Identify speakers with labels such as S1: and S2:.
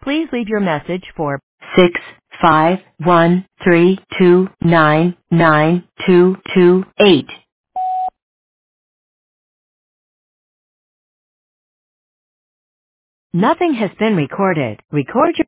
S1: Please leave your message for 65132999228. Nothing has been recorded. Record your